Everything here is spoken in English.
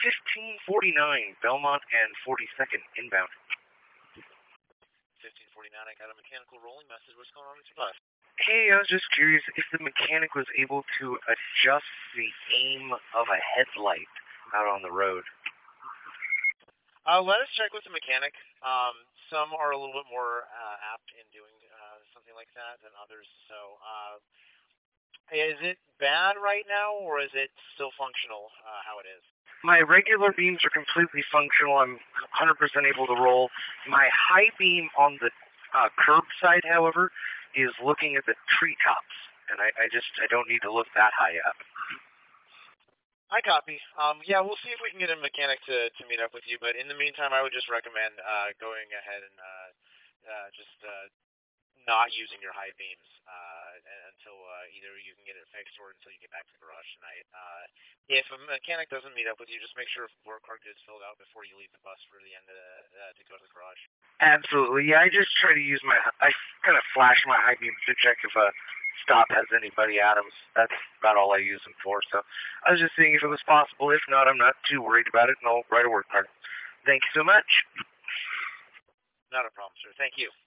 1549, Belmont and 42nd inbound. 1549, I got a mechanical rolling message. What's going on with your bus? Hey, I was just curious if the mechanic was able to adjust the aim of a headlight out on the road. Let us check with the mechanic. Some are a little bit more apt in doing something like that than others. So, is it bad right now, or is it still functional how it is? My regular beams are completely functional. I'm 100% able to roll. My high beam on the curb side, however, is looking at the treetops, and I don't need to look that high up. I copy. Yeah, we'll see if we can get a mechanic to meet up with you, but in the meantime, I would just recommend going ahead and just not using your high beams until either you can get it fixed or until you get back to the garage tonight. If a mechanic doesn't meet up with you, just make sure work card is filled out before you leave the bus for the end of to go to the garage. Absolutely. Yeah, I just try to use I kind of flash my high beams to check if a stop has anybody Adams. That's about all I use them for. So I was just seeing if it was possible. If not, I'm not too worried about it, and I'll write a work card. Thank you so much. Not a problem, sir. Thank you.